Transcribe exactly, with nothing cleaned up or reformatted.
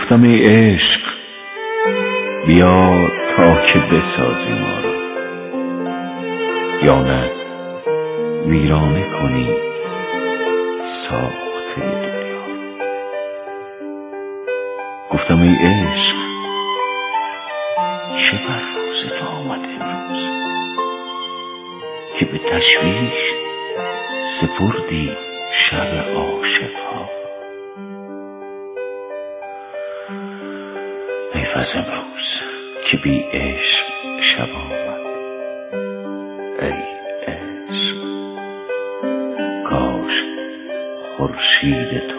گفتم ای عشق بیا تا که بسازی ما را، یا نه ویرانه کنی ساخته دنیا. گفتم ای عشق چه بر روز تو آمد امروز که به تشویش سپردی شب عاشقها. ای از امروز که بی عشق شب آمد، ای عشق کاش خورشید